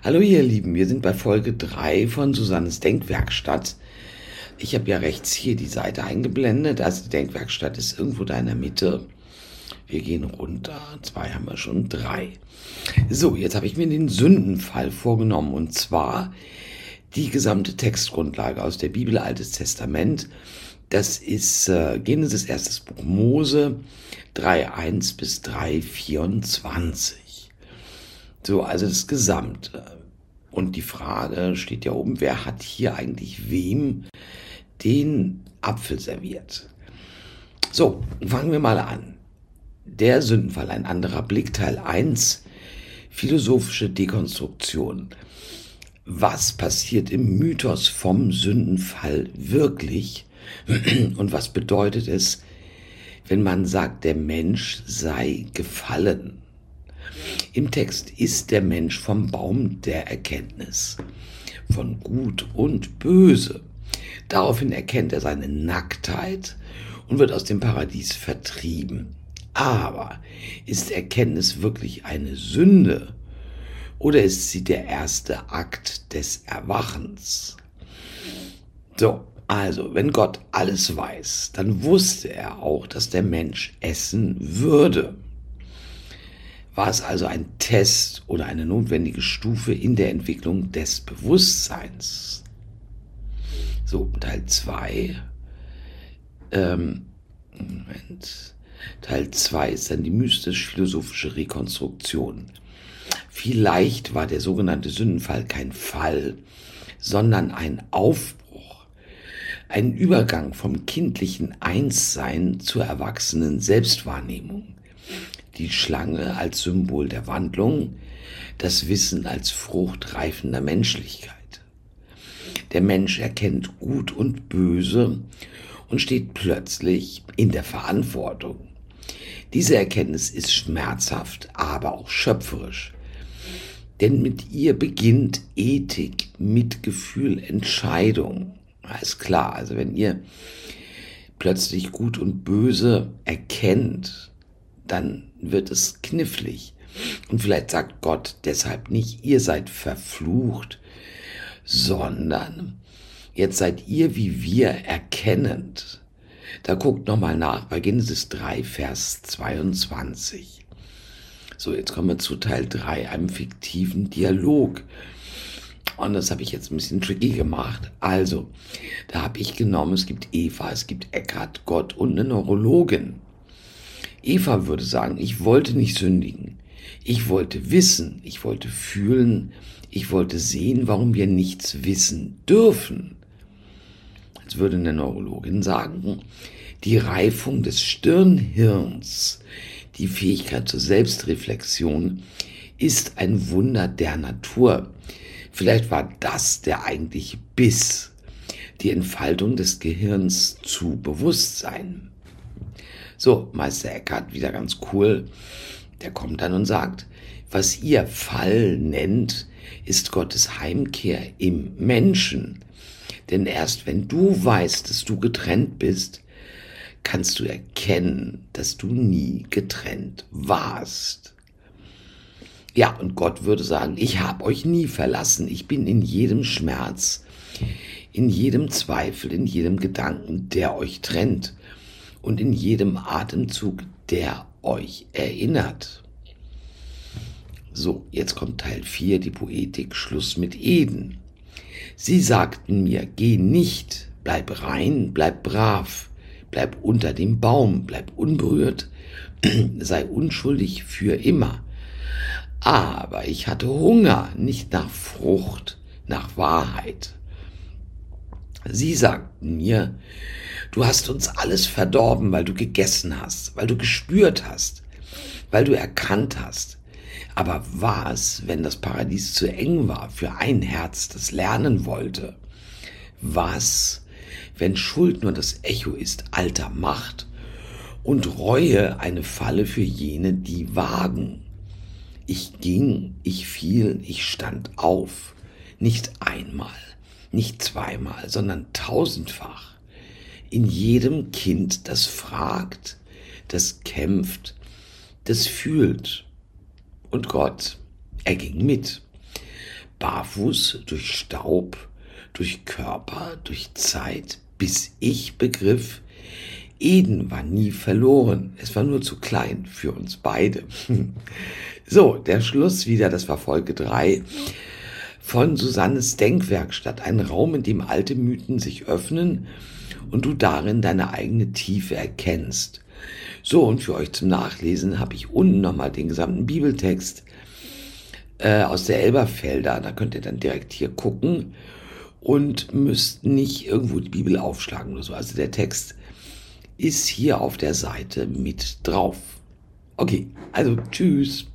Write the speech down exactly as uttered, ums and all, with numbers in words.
Hallo ihr Lieben, wir sind bei Folge drei von Susannes Denkwerkstatt. Ich habe ja rechts hier die Seite eingeblendet, also die Denkwerkstatt ist irgendwo da in der Mitte. Wir gehen runter, zwei haben wir schon, drei. So, jetzt habe ich mir den Sündenfall vorgenommen und zwar die gesamte Textgrundlage aus der Bibel, Altes Testament. Das ist äh, Genesis, erstes Buch Mose, drei eins bis drei vierundzwanzig. So, also das Gesamte. Und die Frage steht ja oben, wer hat hier eigentlich wem den Apfel serviert? So, fangen wir mal an. Der Sündenfall, ein anderer Blick, Teil eins, philosophische Dekonstruktion. Was passiert im Mythos vom Sündenfall wirklich? Und was bedeutet es, wenn man sagt, der Mensch sei gefallen? Im Text isst der Mensch vom Baum der Erkenntnis, von Gut und Böse. Daraufhin erkennt er seine Nacktheit und wird aus dem Paradies vertrieben. Aber ist Erkenntnis wirklich eine Sünde oder ist sie der erste Akt des Erwachens? So, also, wenn Gott alles weiß, dann wusste er auch, dass der Mensch essen würde. War es also ein Test oder eine notwendige Stufe in der Entwicklung des Bewusstseins? So, Teil zwei. Ähm, Moment. Teil zwei ist dann die mystisch-philosophische Rekonstruktion. Vielleicht war der sogenannte Sündenfall kein Fall, sondern ein Aufbruch. Ein Übergang vom kindlichen Einssein zur erwachsenen Selbstwahrnehmung. Die Schlange als Symbol der Wandlung, das Wissen als Frucht reifender Menschlichkeit. Der Mensch erkennt Gut und Böse und steht plötzlich in der Verantwortung. Diese Erkenntnis ist schmerzhaft, aber auch schöpferisch. Denn mit ihr beginnt Ethik, Mitgefühl, Entscheidung. Ist klar, also wenn ihr plötzlich Gut und Böse erkennt, dann wird es knifflig. Und vielleicht sagt Gott deshalb nicht, ihr seid verflucht, sondern jetzt seid ihr wie wir erkennend. Da guckt nochmal nach bei Genesis drei, Vers zweiundzwanzig. So, jetzt kommen wir zu Teil drei, einem fiktiven Dialog. Und das habe ich jetzt ein bisschen tricky gemacht. Also, da habe ich genommen, es gibt Eva, es gibt Eckhart, Gott und eine Neurologin. Eva würde sagen, ich wollte nicht sündigen. Ich wollte wissen, ich wollte fühlen, ich wollte sehen, warum wir nichts wissen dürfen. Jetzt würde eine Neurologin sagen, die Reifung des Stirnhirns, die Fähigkeit zur Selbstreflexion, ist ein Wunder der Natur. Vielleicht war das der eigentliche Biss, die Entfaltung des Gehirns zu Bewusstsein. So, Meister Eckhart, wieder ganz cool, der kommt dann und sagt, was ihr Fall nennt, ist Gottes Heimkehr im Menschen. Denn erst wenn du weißt, dass du getrennt bist, kannst du erkennen, dass du nie getrennt warst. Ja, und Gott würde sagen, ich habe euch nie verlassen, ich bin in jedem Schmerz, in jedem Zweifel, in jedem Gedanken, der euch trennt. Und in jedem Atemzug, der euch erinnert. So, jetzt kommt Teil vier, die Poetik, Schluss mit Eden. Sie sagten mir, geh nicht, bleib rein, bleib brav, bleib unter dem Baum, bleib unberührt, sei unschuldig für immer. Aber ich hatte Hunger, nicht nach Frucht, nach Wahrheit. Sie sagten mir, du hast uns alles verdorben, weil du gegessen hast, weil du gespürt hast, weil du erkannt hast. Aber was, wenn das Paradies zu eng war für ein Herz, das lernen wollte? Was, wenn Schuld nur das Echo ist alter Macht und Reue eine Falle für jene, die wagen? Ich ging, ich fiel, ich stand auf, nicht einmal, nicht zweimal, sondern tausendfach. In jedem Kind, das fragt, das kämpft, das fühlt. Und Gott, er ging mit. barfuß, durch Staub, durch Körper, durch Zeit, bis ich begriff, Eden war nie verloren, es war nur zu klein für uns beide. So, der Schluss wieder, das war Folge drei von Susannes Denkwerkstatt, ein Raum, in dem alte Mythen sich öffnen und du darin deine eigene Tiefe erkennst. So, und für euch zum Nachlesen habe ich unten nochmal den gesamten Bibeltext äh, aus der Elberfelder, da könnt ihr dann direkt hier gucken und müsst nicht irgendwo die Bibel aufschlagen oder so. Also der Text ist hier auf der Seite mit drauf. Okay, also tschüss.